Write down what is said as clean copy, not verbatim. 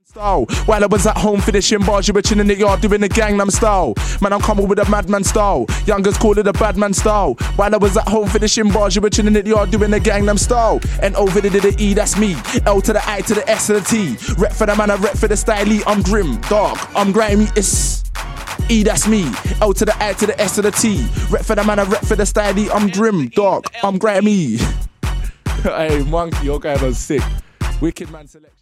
Style. While I was at home finishing bars, you were chilling in the yard doing the Gangnam style. Man, I'm coming with a madman style. Youngers call it a badman style. While I was at home finishing bars, you were chilling in the yard doing the Gangnam style. And over to the E, that's me. L to the I to the S to the T. Rep for the man, I rep for the style. I'm grim, dark, I'm grimy. It's E, that's me. L to the I to the S to the T. Rep for the man, I rep for the style. I'm grim, dark, I'm grimy. Hey, Monkey, your guy was sick. Wicked man selection.